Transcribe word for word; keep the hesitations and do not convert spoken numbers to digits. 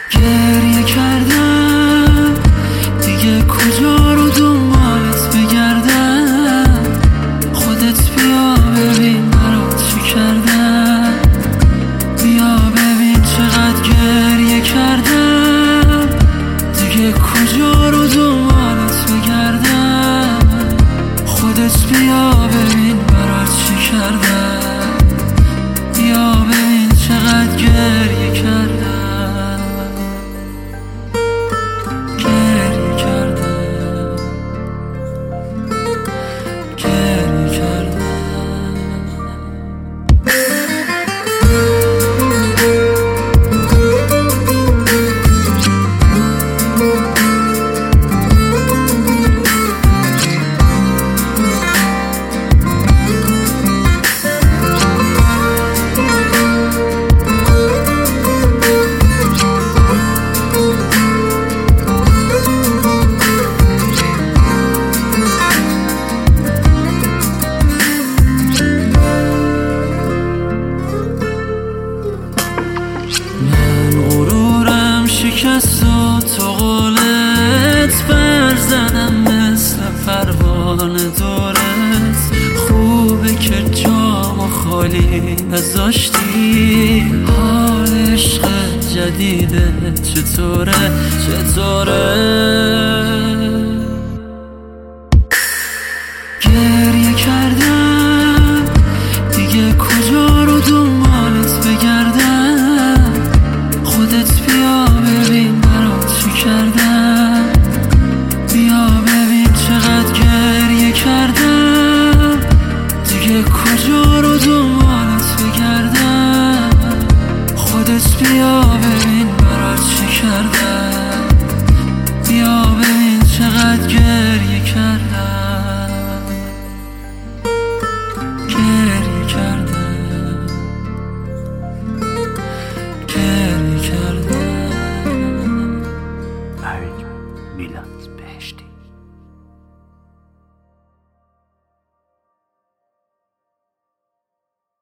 گریه کردم دیگه کجا رو دنبالت بگردم، خودت بیا ببین برات چی کردم، بیا ببین چقدر گریه کردم، دیگه کجا رو دنبالت بگردم، خودت بیا ببین برات چی کردم، بیا ببین چقدر گریه کردم. شکست و تو قولت برزنم مثل پروانه دورت، خوبه که جامو خالی نذاشتی، حال عشق جدیده چطوره چطوره. گریه کردم دیگه کجا رو دنبالت بگردم، خودت بیا ببین برات چی کردم، بیا ببین چقدر گریه کردم، دیگه کجا رو دنبالت بگردم، خودت بیا ببین برات چی کردم، بیا ببین چقدر گریه کردم، گریه کردم، گریه کردم. میلاد بهشتی.